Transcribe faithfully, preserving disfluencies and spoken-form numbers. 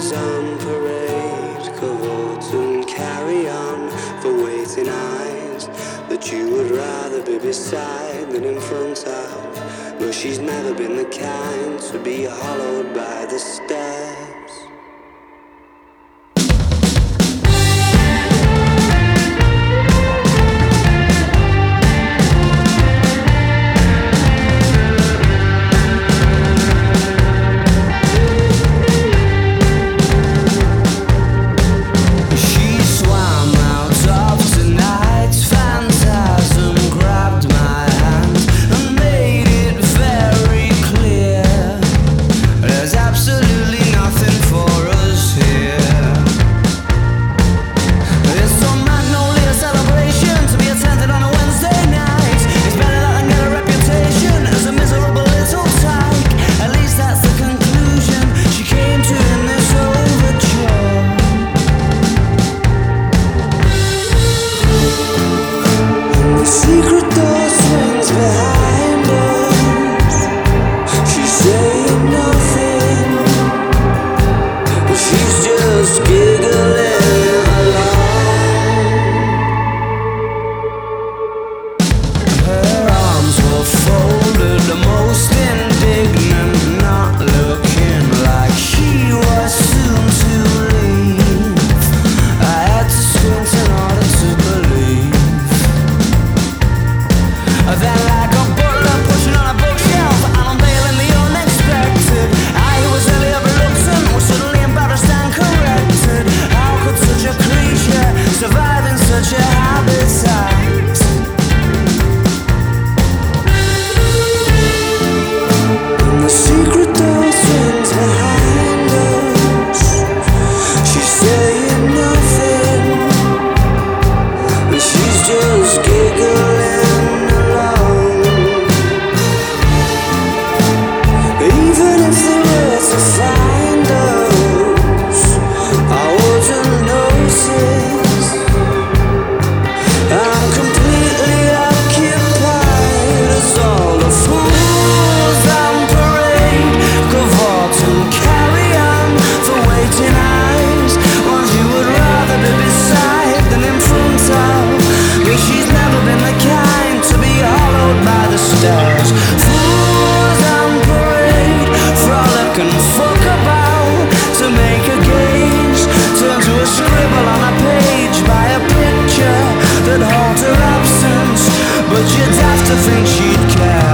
Fools on parade, cavort and carry on for waiting eyes that you would rather be beside than in front of. But she's never been the kind to be hollowed by the steps. Stars, fools on parade, frolic and fuck about to make a gauge, turn to a scribble on a page by a picture that holds her absence, but you'd have to think she'd care.